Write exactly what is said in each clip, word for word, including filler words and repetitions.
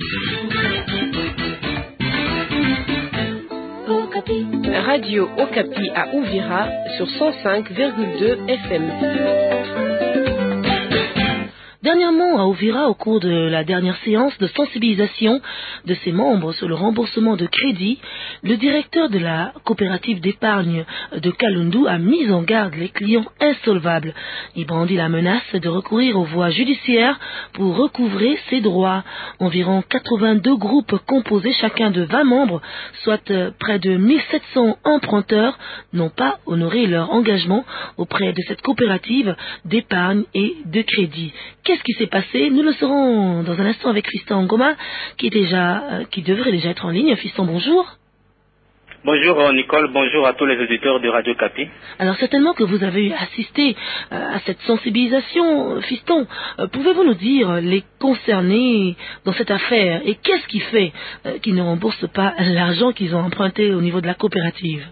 Radio Okapi à Uvira sur cent cinq virgule deux F M. Dernièrement, à Uvira, au cours de la dernière séance de sensibilisation de ses membres sur le remboursement de crédit, le directeur de la coopérative d'épargne de Kalundu a mis en garde les clients insolvables. Il brandit la menace de recourir aux voies judiciaires pour recouvrer ses droits. Environ quatre-vingt-deux groupes composés chacun de vingt membres, soit près de mille sept cents emprunteurs, n'ont pas honoré leur engagement auprès de cette coopérative d'épargne et de crédit. Qu'est-ce qui s'est passé? Nous le saurons dans un instant avec Fiston Ngoma, qui est déjà, euh, qui devrait déjà être en ligne. Fiston, bonjour. Bonjour Nicole, bonjour à tous les auditeurs de Radio Okapi. Alors certainement que vous avez assisté euh, à cette sensibilisation. Fiston, euh, pouvez-vous nous dire les concernés dans cette affaire et qu'est-ce qui fait euh, qu'ils ne remboursent pas l'argent qu'ils ont emprunté au niveau de la coopérative?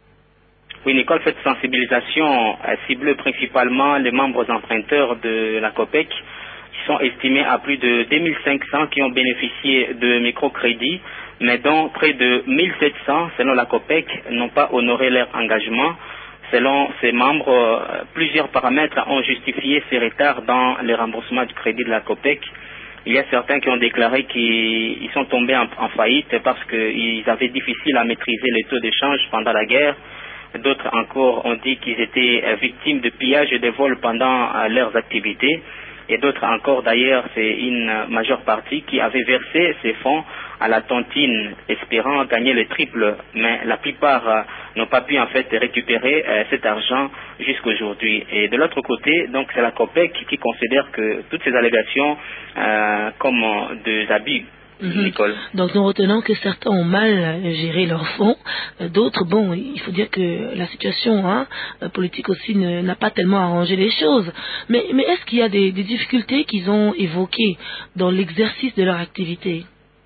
Oui, Nicole, cette sensibilisation cible principalement les membres emprunteurs de la COPEC, qui sont estimés à plus de deux mille cinq cents qui ont bénéficié de microcrédits, mais dont près de mille sept cents, selon la COPEC, n'ont pas honoré leur engagement. Selon ces membres, plusieurs paramètres ont justifié ces retards dans les remboursements du crédit de la COPEC. Il y a certains qui ont déclaré qu'ils sont tombés en, en faillite parce qu'ils avaient difficile à maîtriser les taux d'échange pendant la guerre. D'autres encore ont dit qu'ils étaient victimes de pillages et de vols pendant leurs activités. Et d'autres encore, d'ailleurs, c'est une majeure partie qui avait versé ces fonds à la tontine, espérant gagner le triple. Mais la plupart n'ont pas pu en fait récupérer cet argent jusqu'aujourd'hui. Et de l'autre côté, donc c'est la COPEC qui considère que toutes ces allégations euh, comme des abus. Mmh. Donc nous retenons que certains ont mal géré leurs fonds, d'autres, bon, il faut dire que la situation hein, politique aussi ne, n'a pas tellement arrangé les choses. Mais, mais est-ce qu'il y a des, des difficultés qu'ils ont évoquées dans l'exercice de leur activité?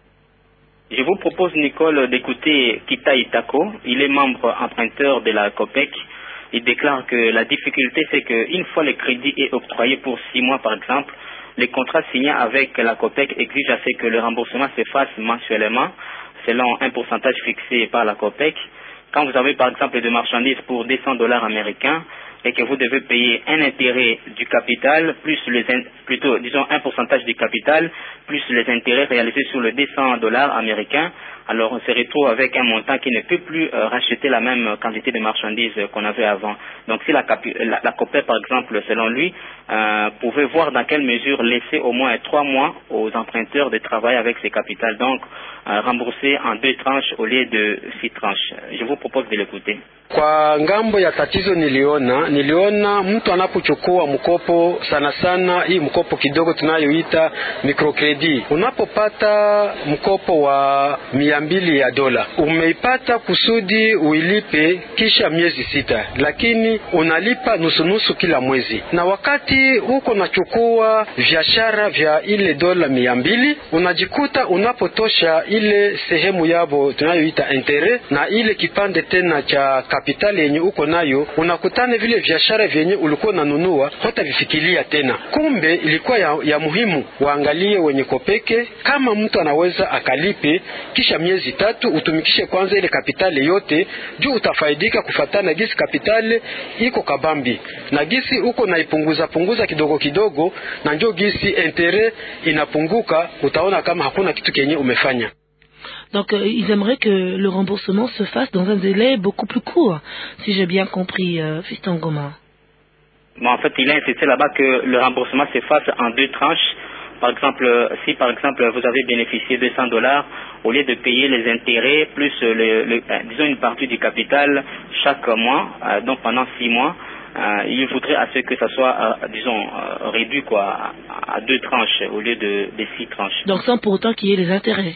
Je vous propose, Nicole, d'écouter Kita Itako. Il est membre emprunteur de la COPEC. Il déclare que la difficulté, c'est qu'une fois le crédit est octroyé pour six mois, par exemple, les contrats signés avec la COPEC exigent à ce que le remboursement se fasse mensuellement, selon un pourcentage fixé par la COPEC. Quand vous avez par exemple des marchandises pour deux cents dollars américains et que vous devez payer un intérêt du capital, plus les in... plutôt disons un pourcentage du capital, plus les intérêts réalisés sur le deux cents dollars américains, alors on se retrouve avec un montant qui ne peut plus euh, racheter la même quantité de marchandises euh, qu'on avait avant. Donc si la, capi... la, la COPEC par exemple, selon lui, euh, pouvait voir dans quelle mesure laisser au moins trois mois aux emprunteurs de travailler avec ces capitales, donc euh, rembourser en deux tranches au lieu de six tranches. Je vous propose de l'écouter. Kwa ngambo ya tatizo niliona, niliona mtu anapochukua mkopo sana sana, hii mkopo kidogo tunayoita microcredit. Unapopata mkopo wa mia mbili ya dola, umeipata kusudi uilipe kisha miezi sita, lakini unalipa nusu nusu kila mwezi. Na wakati huko nachukua biashara vya ile dola mia mbili, unajikuta unapotosha ile sehemu yabo tunayoita intere na ile kipande tena cha kapitali yenye uko nayo, unakutana vile biashara vyenye ulikuwa unanunua hata vifikiria tena. Kumbe ilikuwa ya, ya muhimu waangalie wenye kopeke kama mtu anaweza akalipe kisha miezi tatu, utumikishe kwanza ile kapitali yote, juu utafaidika kufatana gisi kapitali iko kabambi na gisi uko naipunguza punguza kidogo kidogo, na ndio gisi intere inapunguka, utaona kama hakuna kitu kenye umefanya. Donc euh, ils aimeraient que le remboursement se fasse dans un délai beaucoup plus court, si j'ai bien compris, euh, Fiston Ngoma. Bon, en fait, il a insisté là-bas que le remboursement se fasse en deux tranches. Par exemple, si par exemple vous avez bénéficié de deux cents dollars, au lieu de payer les intérêts plus le, le, euh, disons une partie du capital chaque mois, euh, donc pendant six mois, euh, il faudrait à ce que ça soit, euh, disons, euh, réduit quoi, à, à deux tranches au lieu de, de six tranches. Donc sans pour autant qu'il y ait les intérêts.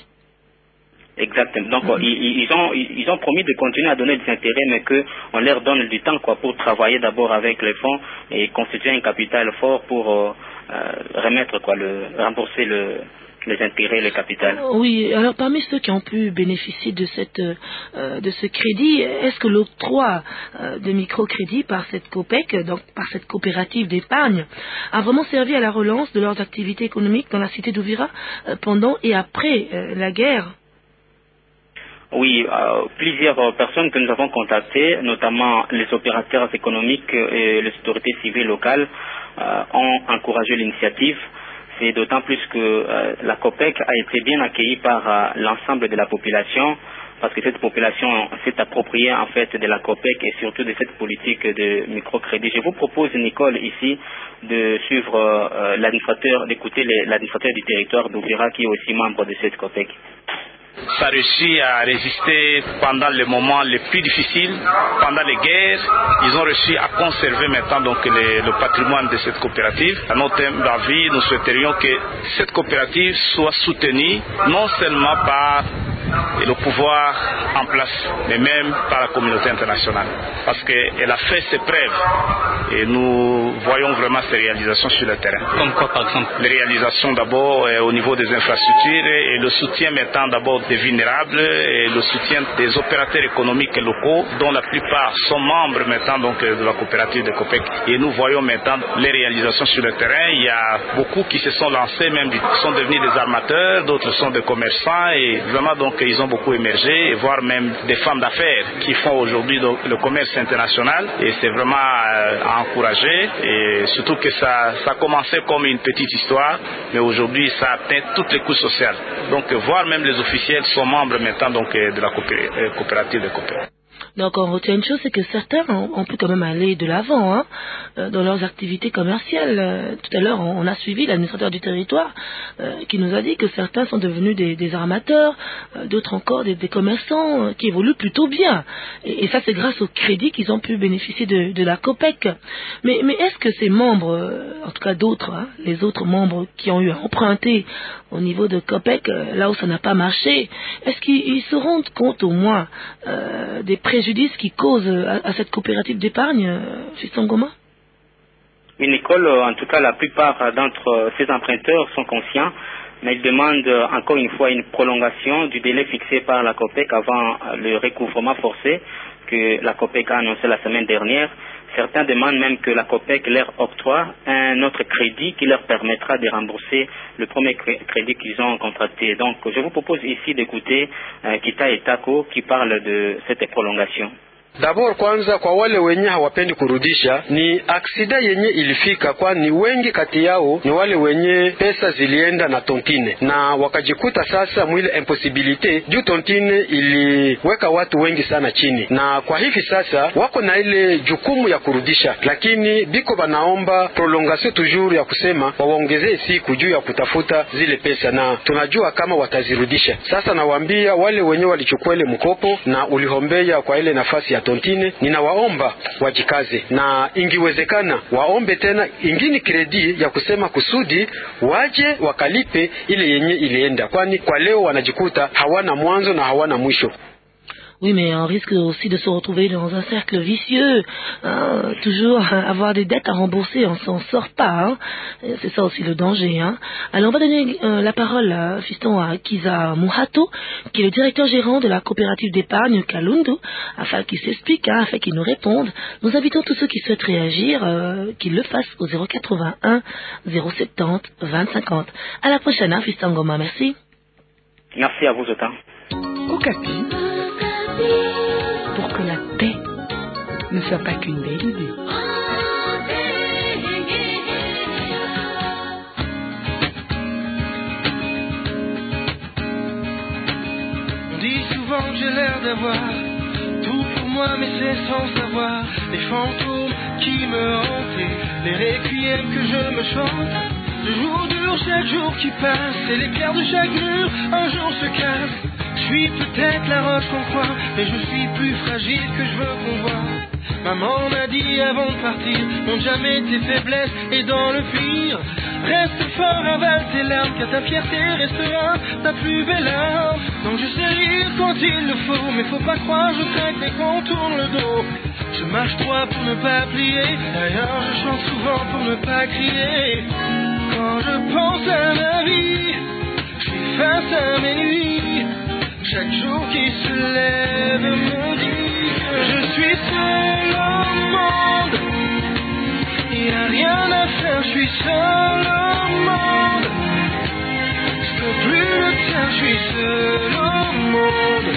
Exactement. Donc mmh. ils, ils, ont, ils ont promis de continuer à donner des intérêts, mais qu'on leur donne du temps quoi, pour travailler d'abord avec les fonds et constituer un capital fort pour euh, euh, remettre quoi, le, rembourser le, les intérêts et le capital. Oui, alors parmi ceux qui ont pu bénéficier de, cette, euh, de ce crédit, est-ce que l'octroi euh, de microcrédit par cette COPEC, donc par cette coopérative d'épargne, a vraiment servi à la relance de leurs activités économiques dans la cité d'Uvira euh, pendant et après euh, la guerre? Oui, euh, plusieurs personnes que nous avons contactées, notamment les opérateurs économiques et les autorités civiles locales, euh, ont encouragé l'initiative. C'est d'autant plus que euh, la COPEC a été bien accueillie par euh, l'ensemble de la population, parce que cette population s'est appropriée en fait de la COPEC et surtout de cette politique de microcrédit. Je vous propose, Nicole, ici, de suivre euh, l'administrateur, d'écouter l'administrateur du territoire d'Uvira qui est aussi membre de cette COPEC. Ça a réussi à résister pendant les moments les plus difficiles, pendant les guerres. Ils ont réussi à conserver maintenant donc les, le patrimoine de cette coopérative. À notre avis, nous souhaiterions que cette coopérative soit soutenue non seulement par le pouvoir en place, mais même par la communauté internationale. Parce qu'elle a fait ses preuves et nous voyons vraiment ses réalisations sur le terrain. Comme quoi par exemple? Les réalisations d'abord euh, au niveau des infrastructures et le soutien maintenant d'abord des vulnérables et le soutien des opérateurs économiques locaux dont la plupart sont membres maintenant donc de la coopérative de COPEC. Et nous voyons maintenant les réalisations sur le terrain. Il y a beaucoup qui se sont lancés, même qui sont devenus des armateurs, d'autres sont des commerçants et vraiment donc ils ont beaucoup émergé, voire même des femmes d'affaires qui font aujourd'hui donc le commerce international et c'est vraiment euh, à encourager et surtout que ça, ça a commencé comme une petite histoire mais aujourd'hui ça atteint toutes les couches sociales. Donc voire même les officiels sont membres maintenant donc de la coopérative de COPEC. Donc on retient une chose, c'est que certains ont, ont pu quand même aller de l'avant hein, dans leurs activités commerciales. Euh, tout à l'heure, on, on a suivi l'administrateur du territoire euh, qui nous a dit que certains sont devenus des, des armateurs, euh, d'autres encore des, des commerçants euh, qui évoluent plutôt bien. Et, et ça, c'est grâce au crédit qu'ils ont pu bénéficier de, de la COPEC. Mais, mais est-ce que ces membres, euh, en tout cas d'autres, hein, les autres membres qui ont eu à emprunter au niveau de COPEC, euh, là où ça n'a pas marché, est-ce qu'ils se rendent compte au moins euh, des préjudices qui causent à, à cette coopérative d'épargne, euh, Fiston Ngoma? Oui, Nicole, en tout cas, la plupart d'entre ces emprunteurs sont conscients, mais ils demandent encore une fois une prolongation du délai fixé par la COPEC avant le recouvrement forcé que la COPEC a annoncé la semaine dernière. Certains demandent même que la COPEC leur octroie un autre crédit qui leur permettra de rembourser le premier crédit qu'ils ont contracté. Donc, je vous propose ici d'écouter euh, Kita Etako qui parle de cette prolongation. Dabor kwanza kwa wale wenye hawapendi kurudisha ni aksida yenye ilifika, kwani wengi kati yao ni wale wenye pesa zilienda na tontine na wakajikuta sasa mwile impossibilite juu tontine iliweka watu wengi sana chini, na kwa hivi sasa wako na ile jukumu ya kurudisha, lakini biko banaomba prolongation toujours ya kusema waongezee siku juu ya kutafuta zile pesa, na tunajua kama watazirudisha. Sasa nawaambia wale wenye walichukua ile mkopo na ulihombea kwa ile nafasi ya tontine, ninawaomba wajikaze na ingiwezekana waombe tena ingini kredi ya kusema kusudi waje wakalipe ile yenye ilienda, kwani kwa leo wanajikuta hawana mwanzo na hawana mwisho. Oui, mais on risque aussi de se retrouver dans un cercle vicieux, hein, toujours avoir des dettes à rembourser, on s'en sort pas, hein. C'est ça aussi le danger, hein. Alors on va donner euh, la parole à Fiston à Kiza Muhato, qui est le directeur gérant de la coopérative d'épargne Kalundu, afin qu'il s'explique, hein, afin qu'il nous réponde. Nous invitons tous ceux qui souhaitent réagir, euh, qu'ils le fassent au zéro quatre-vingt-un zéro soixante-dix vingt cinquante. À la prochaine, hein, Fiston Ngoma, merci. Merci à vous, Zotan. Okapi, pour que la paix ne soit pas qu'une belle idée. On dit souvent que j'ai l'air d'avoir tout pour moi, mais c'est sans savoir. Les fantômes qui me hantent, les requiems que je me chante. Le jour dure chaque jour qui passe, et les pierres de chaque mur un jour se cassent. Je suis peut-être la roche qu'on croit, mais je suis plus fragile que je veux qu'on voit. Maman m'a dit avant de partir, montre jamais tes faiblesses et dans le pire, reste fort, avale tes larmes, car ta fierté restera ta plus belle arme. Donc je sais rire quand il le faut, mais faut pas croire, je craque dès qu'on tourne le dos. Je marche droit pour ne pas plier, d'ailleurs je chante souvent pour ne pas crier. Quand je pense à ma vie, face à mes nuits. Chaque jour qui se lève me dit que je suis seul au monde. Il n'y a rien à faire, je suis seul au monde. Je peux plus le taire, je suis seul au monde.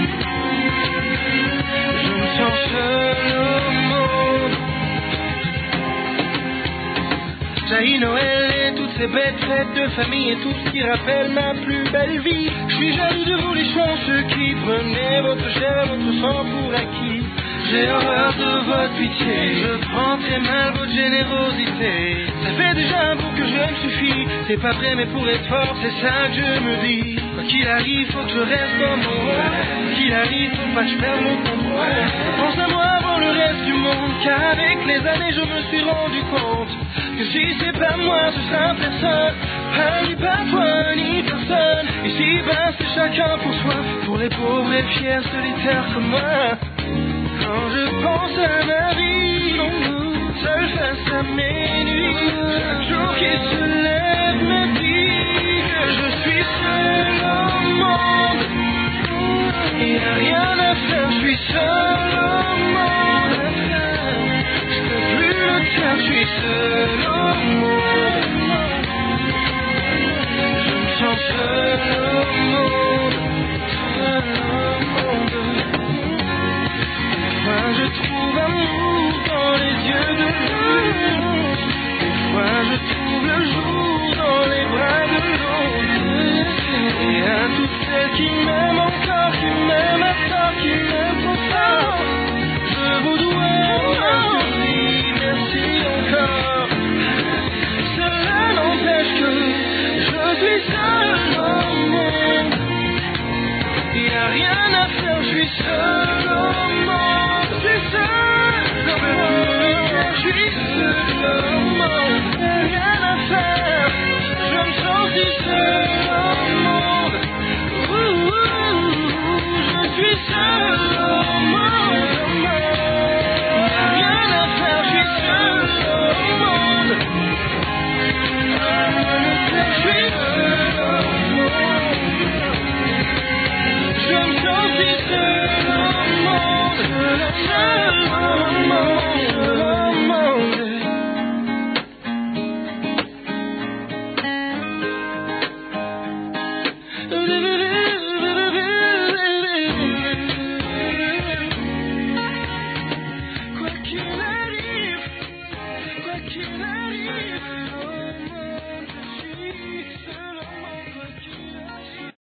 Je me sens seul au monde. Jaillit Noël et toutes ces bêtes fêtes de famille et tout ce qui rappelle ma plus belle vie. Je suis jaloux de vous les chanceux qui prenaient votre chair, votre sang pour acquis. J'ai horreur de votre pitié, je prends très mal votre générosité. Ça fait déjà un bout que je me suffis. C'est pas vrai mais pour être fort c'est ça que je me dis. Quoi qu'il arrive faut que je reste dans mon rôle. Quoi qu'il arrive faut pas que je perde mon contrôle. Pense à moi avant le reste du monde, car avec les années je me suis rendu compte que si c'est pas moi ce sera personne. Pas ni pas toi ni personne. Ici bas c'est chacun pour soi. Pour les pauvres et fiers solitaires comme moi. Quand je pense à ma vie, seul face à mes nuits, chaque jour qui se lève me dit que je suis seul au monde. Il n'y a rien à faire, je suis seul au monde. Je peux plus le taire, je suis seul au monde. Je me sens seul au monde, seul au monde. Des fois je trouve amour dans les yeux de l'autre. Des fois je trouve le jour dans les bras de l'autre. Et à toutes celles qui m'aiment encore, qui m'aiment à tort, qui m'aiment trop fort, je vous dois merci, merci encore. Cela n'empêche que je suis seul au monde. Il n'y a rien à faire, je suis seul au monde. Je suis seul au monde. Je suis seul au monde. Rien à faire, je me sens si seul.